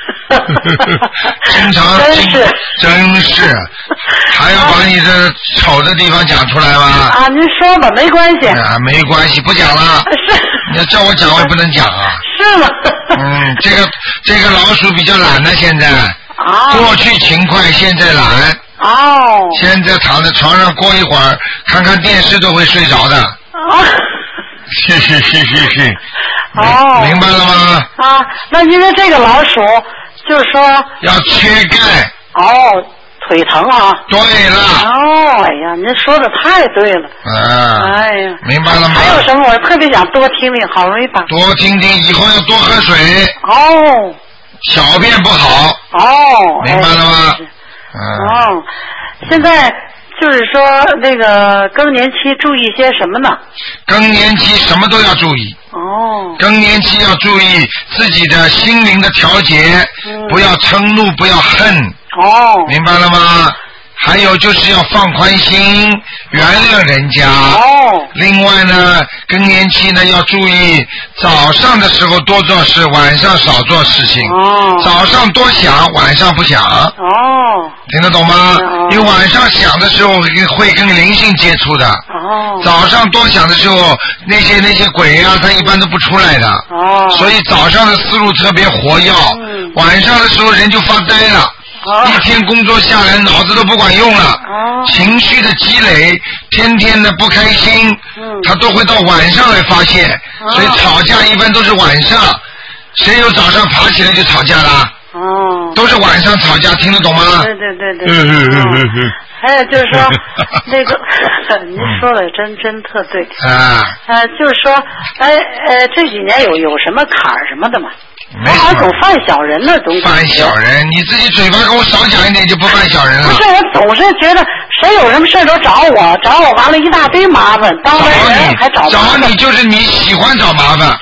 经常。 真是。 真是。还要把你的丑的地方讲出来吗？ 啊，您说吧，没关系。 啊，没关系，不讲了。 是。 你要叫我讲，我也不能讲啊。 是吗？ 嗯，这个这个老鼠比较懒呢，现在。 哦。 过去勤快，现在懒。 哦。 现在躺在床上，过一会儿看看电视都会睡着的。 哦。 是是是是是。 哦。 明白了吗？ 啊，那因为这个老鼠，就是说。 要缺钙。 哦，腿疼啊。 对了。 哦，哎呀，您说的太对了。 啊。 哎呀。 明白了吗？ 还有什么？我特别想多听听，好容易把。 多听听，以后要多喝水。 哦。 小便不好。 哦。 明白了吗？ 嗯。哦，现在就是说那个更年期注意些什么呢？ 更年期什么都要注意。 哦。 更年期要注意自己的心灵的调节，嗯、不要嗔怒，不要恨。 哦。 明白了吗？还有就是要放宽心，原谅人家。 哦。 另外呢，更年期呢要注意，早上的时候多做事，晚上少做事情。 哦。 早上多想，晚上不想。 哦。 听得懂吗？ 哦。 因为晚上想的时候会跟灵性接触的。 哦。早上多想的时候，那些那些鬼啊，他一般都不出来的。 哦。 所以早上的思路特别活跃， 嗯、 晚上的时候人就发呆了。 哦、 一天工作下来，脑子都不管用了， 哦、 情绪的积累，天天的不开心， 嗯、 他都会到晚上来发泄， 哦、 所以吵架一般都是晚上，谁有早上爬起来就吵架啦？ 哦， 都是晚上吵架，听得懂吗？ 对对对对。 嗯嗯嗯嗯嗯。 还有就是说，那个您说的真真特对。 啊。 呃，就是说，哎呃，这几年有有什么坎儿什么的吗？ 没我好像总犯小人呢，总犯小人，你自己嘴巴跟我少讲一点，就不犯小人了。 不是，我总是觉得谁有什么事都找我，找我完了一大堆麻烦，当完人还找麻烦。 找你就是你喜欢找麻烦，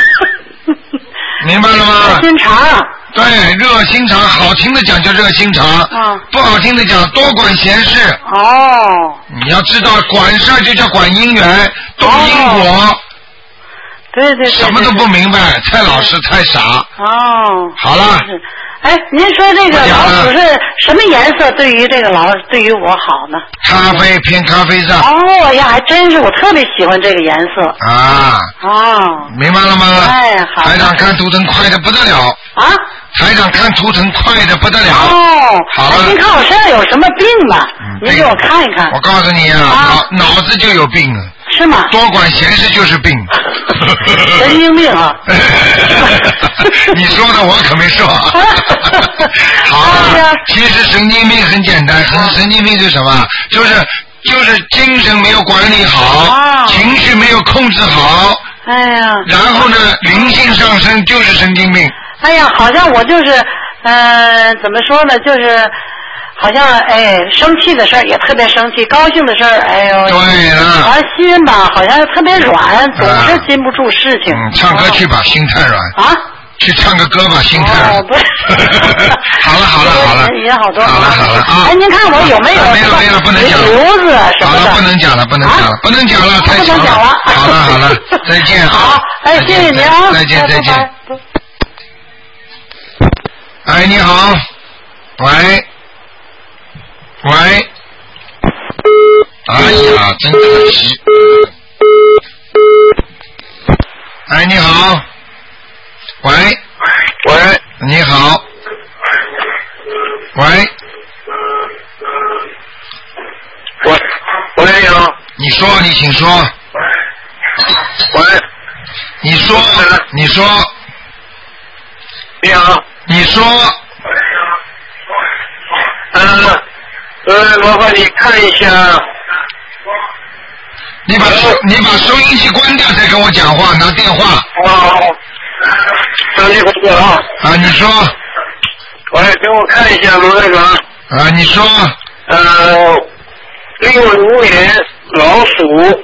明白了吗？ 热心肠。 对，热心肠，好听的讲叫热心肠， 嗯、 不好听的讲多管闲事。 哦。 你要知道，管事儿就叫管姻缘，懂因果。 哦对对 对, 对， 什么都不明白，太老实太傻。 哦， 好了。 哎，您说这个老鼠是什么颜色？对于这个老，对于我好呢？ 咖啡偏咖啡色。 哦呀，还真是，我特别喜欢这个颜色。 啊。 哦。 明白了吗？ 哎，好。 台长看图腾快的不得了。 啊。 台长看图腾快的不得了。 哦。 好了。 您看我身上有什么病吗？ 嗯、 您给我看一看。 我告诉你啊， 啊脑脑子就有病了。 是吗？ 多管闲事就是病。 神经病啊！ 你说的我可没说。好啊，其实神经病很简单，神神经病是什么？就是就是精神没有管理好， 啊、 情绪没有控制好。 哎呀。 然后呢，灵性上升就是神经病。 哎呀，好像我就是，呃，怎么说呢，就是。好像哎，生气的事儿也特别生气，高兴的事儿，哎呦， 对了， 完心吧，好像特别软，总是禁不住事情。 嗯，唱歌去吧，哦、心太软。 啊？ 去唱个歌吧，心太软。 哦，对。 好了好了好了。 也好多。 好了好了啊！ 哎，您看我有没有？ 没了没了，不能讲了。 胡子什么的。 好了，不能讲了，不能讲了，不能讲了，太强了。 不能讲了。 好了好了，再见啊！ 好，哎，谢谢您啊！ 再见再见。哎，你好，喂。 喂，哎呀，真可惜。哎，你好。喂。 喂。 你好。喂。 喂。喂，你好。 你说，你请说。 喂。 你说，你说。 你好。 你说。 呃呃，麻烦你看一下。 你把收你把收音机关掉再跟我讲话，拿电话。 哦。收音机关掉啊。 啊，你说。 喂，给我看一下卢队长。 啊，你说。 呃，六五年老鼠，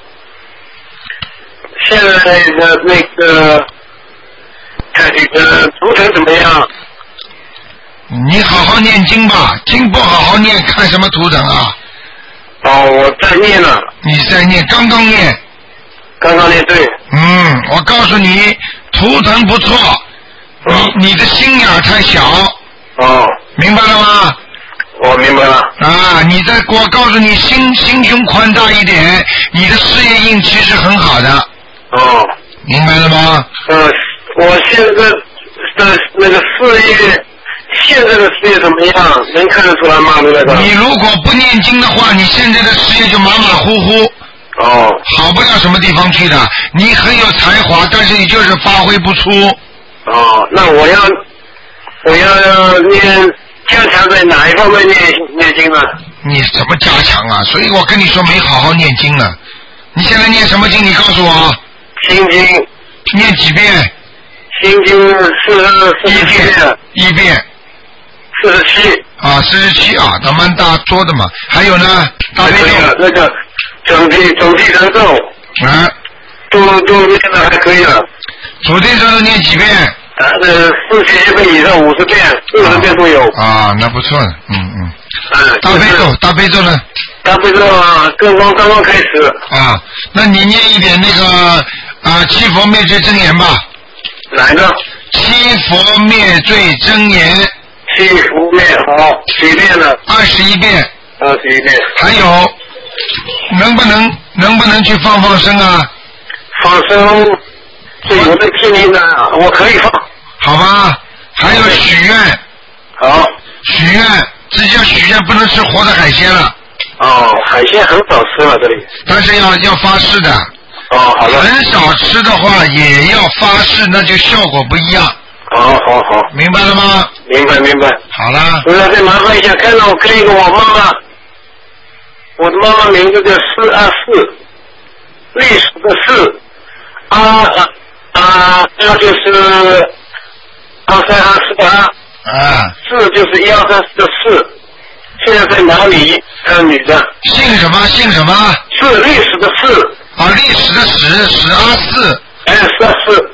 现在的那个看这个图腾怎么样？ 你好好念经吧，经不好好念，看什么图腾啊？ 哦，我在念呢。 你在念，刚刚念。 刚刚念对。 嗯，我告诉你，图腾不错，你、哦、你的心眼太小。 哦。 明白了吗？ 我明白了。 啊，你在我告诉你，心心胸宽大一点，你的事业运其实很好的。 哦。 明白了吗？ 呃，我现在的那个事业。现在的事业怎么样？能看得出来吗？那个。 你如果不念经的话，你现在的事业就马马虎虎。 哦。 好不了什么地方去的。你很有才华，但是你就是发挥不出。 哦，那我要我要念加强在哪一方面念念经呢？ 你怎么加强啊？所以我跟你说没好好念经呢。你现在念什么经？你告诉我。 心经。 念几遍？ 心经是四十七遍。 一遍。 四十七啊，四十七啊，那蛮大多的嘛。还有呢，大悲咒那个整体整体神咒啊， 都都念的还可以了。 主题咒念几遍？ 呃，四十遍以上，五十遍、六十遍都有。 啊，那不错，嗯嗯。 嗯。 大悲咒，大悲咒呢？ 大悲咒啊，刚刚刚刚开始。 啊，那你念一点那个啊七佛灭罪真言吧。 哪个？ 七佛灭罪真言。 七佛灭好，几遍了？ 二十一遍。 二十一遍。 还有，能不能能不能去放放生啊？ 放生，这有的听您的，我可以放。 好吧，还有许愿。 好。 许愿，直接许愿不能吃活的海鲜了。 哦，海鲜很少吃了这里。 但是要要发誓的。 哦，好的。 很少吃的话也要发誓，那就效果不一样。 好好好， 明白了吗？ 明白明白。 好了。 我再麻烦一下，看到我跟一个我妈妈，我的妈妈名字叫施阿四，历史的四，啊啊啊，那就是二三二四的二， 啊， 四就是一二三四的四，现在在哪里？呃，女的。 姓什么？姓什么？ 是历史的四。 啊，历史的史，史阿四。 哎，是啊是。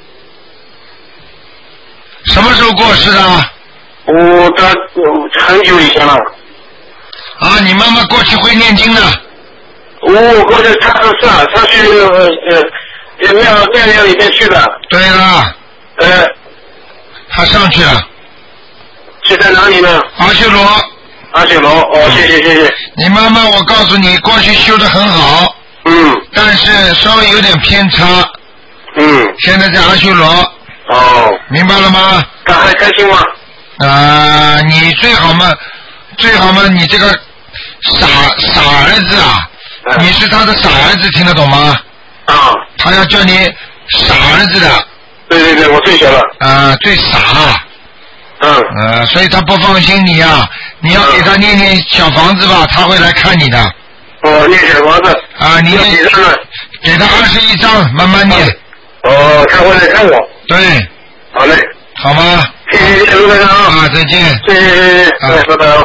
什么时候过世的？ 我的很久以前了。 啊，你妈妈过去会念经的。 我过去她是啊，她去呃庙庙庙里面去的。 对了。 呃。 她上去了。 去在哪里呢？ 阿修罗。 阿修罗，哦，谢谢谢谢。 你妈妈，我告诉你，过去修得很好。 嗯。 但是稍微有点偏差。 嗯。 现在在阿修罗。 哦， 明白了吗？ 他还开心吗？ 啊、呃，你最好嘛，最好嘛，你这个傻傻儿子啊，嗯、你是他的傻儿子，听得懂吗？ 啊。 他要叫你傻儿子的。 对对对，我最小了。 啊、呃，最傻。 嗯。 呃，所以他不放心你啊，你要给他念念小房子吧，他会来看你的。 哦，念小房子。 啊，你念几张呢？ 给他二十一张，慢慢念。 哦，他会来看我。 对。 好嘞。 好吗？ 谢谢谢谢卢台长啊，再见。 谢谢谢谢，哎，拜拜啊。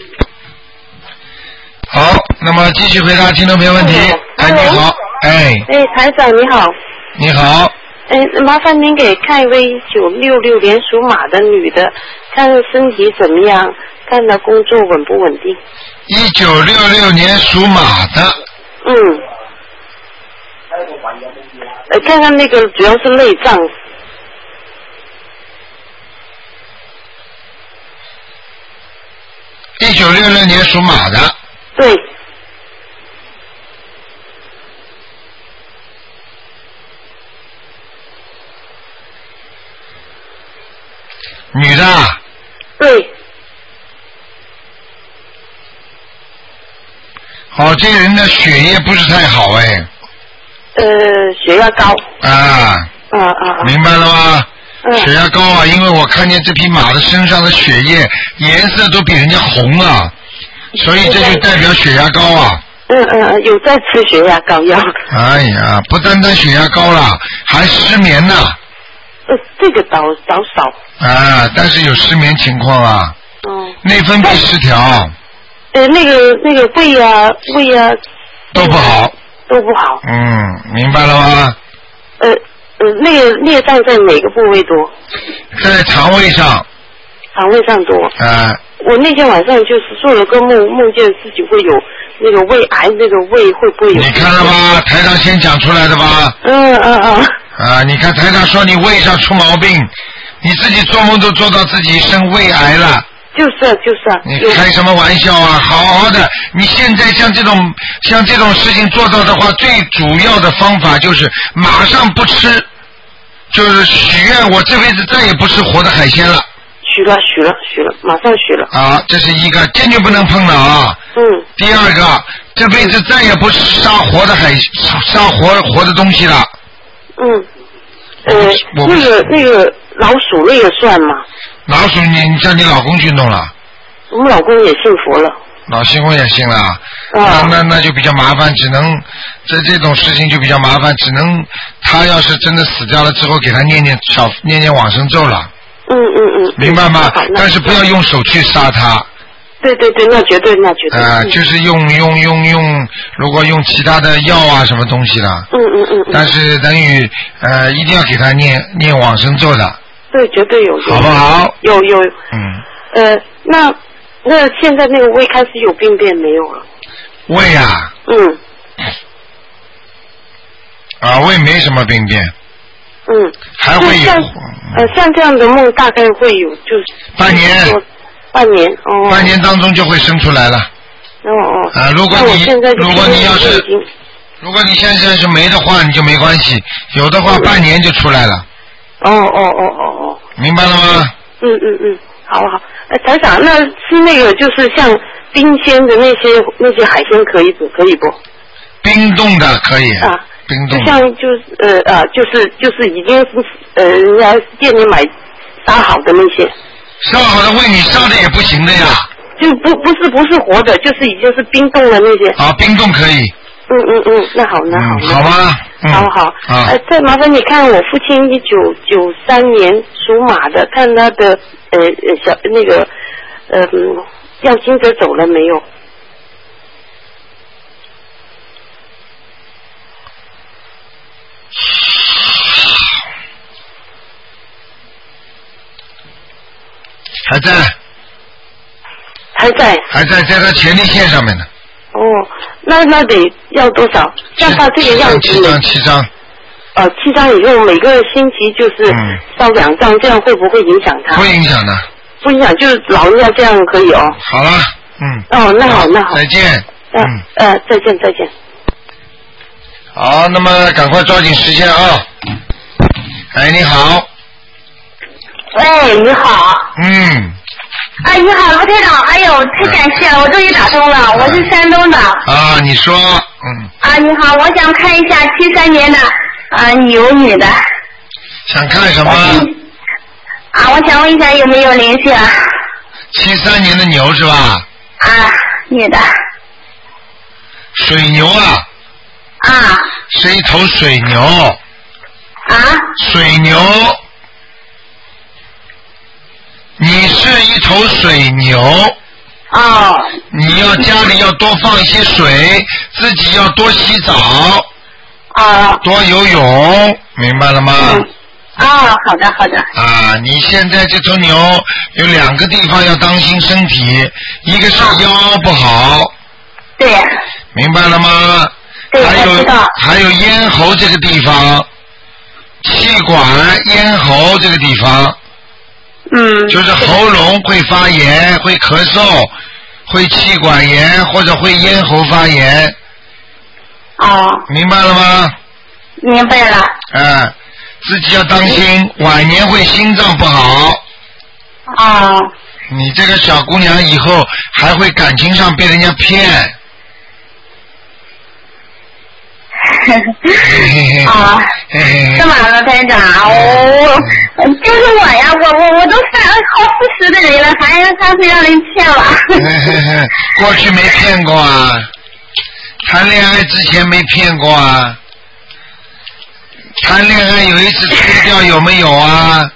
好，那么继续回答听众朋友问题。哎，你好，哎。 哎，台长你好。 你好。 哎，麻烦您给看一位一九六六年属马的女的，看身体怎么样，看她工作稳不稳定。 一九六六年属马的。 嗯。呃，看看那个主要是内脏。 一九六六年属马的。 对。 女的。 对。 哦，这个人的血液不是太好哎。 呃，血压高。 啊。 啊啊。 明白了吗？ 嗯。 血压高啊，因为我看见这匹马的身上的血液颜色都比人家红啊，所以这就代表血压高啊。 嗯嗯嗯，有在吃血压高药。 哎呀，不单单血压高了，还失眠呢。 呃，这个倒倒少。 啊，但是有失眠情况啊。 嗯。 内分泌失调。 呃，那个那个胃啊胃啊。 都不好。 都不好。 嗯，明白了吗？ 呃呃，那个孽障在哪个部位多？ 在肠胃上。 肠胃上多。 啊。 我那天晚上就是做了个梦，梦见自己会有那个胃癌，那个胃会不会有？ 你看了吗？台长先讲出来的吧。 嗯嗯嗯。 啊，你看台长说你胃上出毛病，你自己做梦都做到自己生胃癌了。 就是就是啊。 你开什么玩笑啊？好好的，你现在像这种像这种事情做到的话，最主要的方法就是马上不吃，就是许愿我这辈子再也不吃活的海鲜了。 许了许了许了，马上许了。 啊，这是一个坚决不能碰的啊。 嗯。 第二个，这辈子再也不杀活的海杀活活的东西了。 嗯。呃，那个那个老鼠那个算吗？ 老鼠你你叫你老公去弄了。 我们老公也信佛了。 老新公也信了。 啊。 那那那就比较麻烦，只能这这种事情就比较麻烦，只能他要是真的死掉了之后，给他念念小念念往生咒了。 嗯嗯嗯。 明白吗？但是不要用手去杀他。 对对对，那绝对那绝对。 啊、呃，就是用用用用，如果用其他的药啊什么东西了。 嗯嗯嗯。 但是等于呃，一定要给他念念往生咒的。 对，绝对有。 好不好？ 有有。 嗯。 呃，那那现在那个胃开始有病变没有了？ 胃啊。 嗯。 啊，胃没什么病变。 嗯。 还会有。 像呃像这样的梦大概会有就是。 半年。 半年哦。 半年当中就会生出来了。 哦哦。 啊，如果你如果你要是如果你现在是没的话，你就没关系；有的话，半年就出来了。 哦哦哦哦哦。 明白了吗？ 嗯嗯嗯，好好。呃，台长，那吃那个就是像冰鲜的那些那些海鲜可以不？可以不？ 冰冻的可以。 啊。 冰冻。 就像就是呃啊，就是就是已经是呃人家店里买杀好的那些。 烧好的喂你烧的也不行的呀。 就不不是不是活的，就是已经是冰冻的那些。 啊，冰冻可以。 嗯嗯嗯，那好那好。 嗯，好吗？嗯、 好好。 啊。 呃，再麻烦你看我父亲一九九三年属马的，看他的呃呃小那个呃要经者走了没有？ 还在。 还在。 还在，在他前列腺上面呢。 哦，那那得要多少？像他这个样子。 七张，七张。 呃，七张以后每个星期就是烧两张，嗯、这样会不会影响他？ 不影响的。 不影响，就是老人家这样可以哦。 好了，嗯。 哦，那好，那好。 再见。 嗯。呃，再见，再见。 好，那么赶快抓紧时间啊！哎，你好。 喂，你好。 嗯。 哎，你好，卢台长，哎呦，太感谢了，我终于打通了，我是山东的。 啊，你说，嗯。 啊，你好，我想看一下七三年的啊牛女的。 想看什么？ 啊，我想问一下有没有联系啊？ 七三年的牛是吧？ 啊，女的。 水牛啊。 啊。 是一头水牛。 啊。 水牛。你是一头水牛。 哦。 你要家里要多放一些水，自己要多洗澡。 啊。 多游泳，明白了吗？ 嗯。啊，好的好的。 啊，你现在这头牛有两个地方要当心身体，一个是腰不好。 对。 明白了吗？ 对， 还有我知道。 还有咽喉这个地方，气管、咽喉这个地方。 嗯。 就是喉咙会发炎，会咳嗽， 会气管炎或者会咽喉发炎。 哦。 明白了吗？ 明白了。 嗯，自己要当心，晚年会心脏不好。 哦。 你这个小姑娘以后还会感情上被人家骗。 啊，是吗，罗台长？我就是我呀，我我我都三好四十的人了，还还会让人骗了？ 过去没骗过啊，谈恋爱之前没骗过啊，谈恋爱有一次吹掉有没有啊？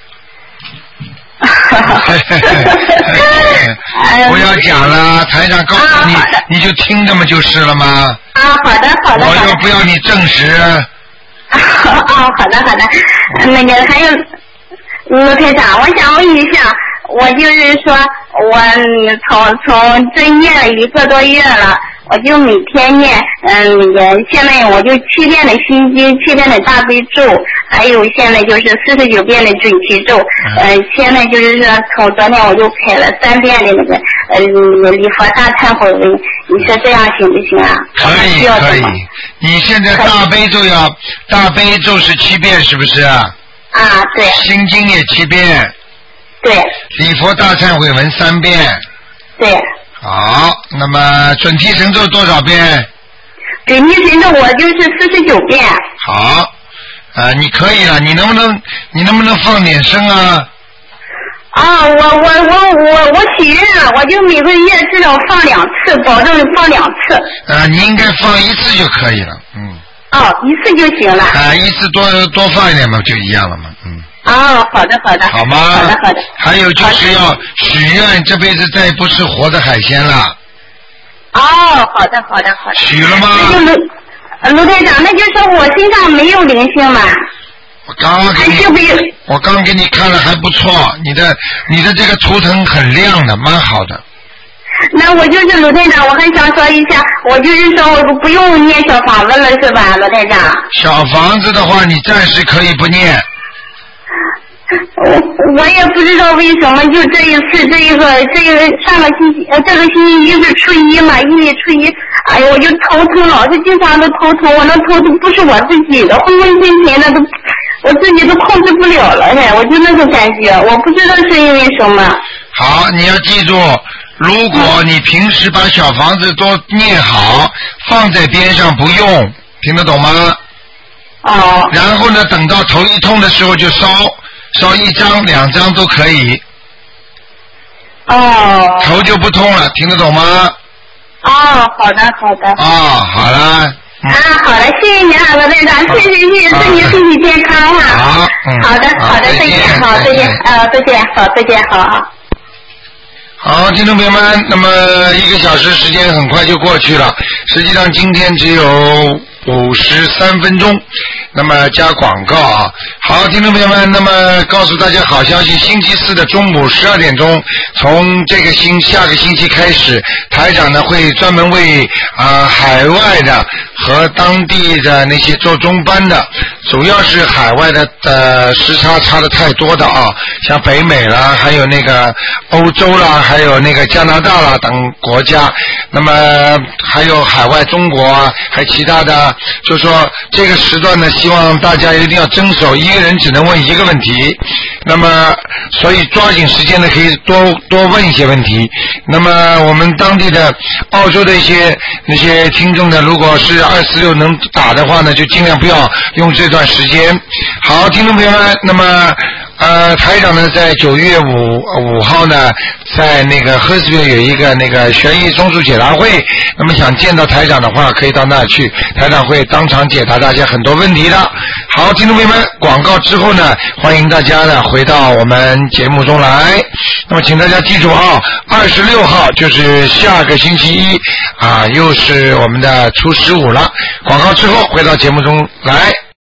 不要讲了，台长告诉你，你就听着嘛就是了吗？ 啊，好的好的。 我又不要你证实。 哦，好的好的，那个还有卢台长，我想问一下，我就是说我从从这念了一个多月了。我就每天念，嗯，那个现在我就七遍的心经，七遍的大悲咒，还有现在就是四十九遍的准提咒，呃，现在就是说从昨天我就开了三遍的那个呃礼佛大忏悔文，你说这样行不行啊？ 可以可以，你现在大悲咒要大悲咒是七遍是不是？啊， 对。 心经也七遍。 对。 礼佛大忏悔文三遍。 对。 好，那么准提神咒多少遍？ 准提神咒我就是四十九遍。 好，呃，你可以了，你能不能你能不能放点声啊？ 啊，我我我我我许愿了，我就每个月至少放两次，保证放两次。 啊，你应该放一次就可以了，嗯。 哦，一次就行了。 啊，一次多多放一点嘛，就一样了嘛，嗯。 哦，好的好的。 好吗？ 好的好的。 还有就是要许愿这辈子再也不吃活的海鲜了。 哦，好的好的好的。 许了吗？ 那就卢卢台长，那就说我身上没有灵性嘛？ 我刚刚给你，我刚给你看了还不错，你的你的这个图腾很亮的，蛮好的。 那我就是卢台长，我还想说一下，我就是说我不用念小房子了是吧，卢台长？ 小房子的话，你暂时可以不念。 我我也不知道为什么，就这一次，这一个这个上个星期，呃，这个星期一是初一嘛，一月初一，哎呦，我就头疼，老是经常都头疼，我那头疼不是我自己的，昏昏沉沉的都，我自己都控制不了了，哎，我就那种感觉，我不知道是因为什么。 好，你要记住，如果你平时把小房子都念好，放在边上不用，听得懂吗？ 哦。 然后呢，等到头一痛的时候就烧。烧一张两张都可以。 哦。 头就不痛了，听得懂吗？ 哦，好的好的。 哦，好了。 嗯、啊，好的，谢谢你啊，罗队长，谢谢谢谢，祝你身体健康哈、啊。 好，嗯。 好的好的，再见，好，再见，啊，再见，好，再见，好好。 好，听众朋友们，那么一个小时时间很快就过去了，实际上今天只有五十三分钟，那么加广告啊。好，听众朋友们，那么告诉大家好消息，星期四的中午十二点钟，从这个星下个星期开始，台长呢会专门为啊、呃、海外的和当地的那些做中班的，主要是海外的呃时差差的太多的啊，像北美啦，还有那个欧洲啦，还有那个加拿大啦等国家，那么还有海外中国啊，还其他的。就说这个时段呢，希望大家一定要遵守，一个人只能问一个问题。那么，所以抓紧时间呢，可以多多问一些问题。那么，我们当地的澳洲的一些那些听众呢，如果是二四六能打的话呢，就尽量不要用这段时间。好，听众朋友们，那么。呃，台长呢，在九月五五号呢，在那个赫斯比有一个那个悬疑综述解答会，那么想见到台长的话，可以到那去，台长会当场解答大家很多问题的。好，听众朋友们，广告之后呢，欢迎大家呢回到我们节目中来。那么，请大家记住啊，二十六号就是下个星期一啊，又是我们的初十五了。广告之后回到节目中来。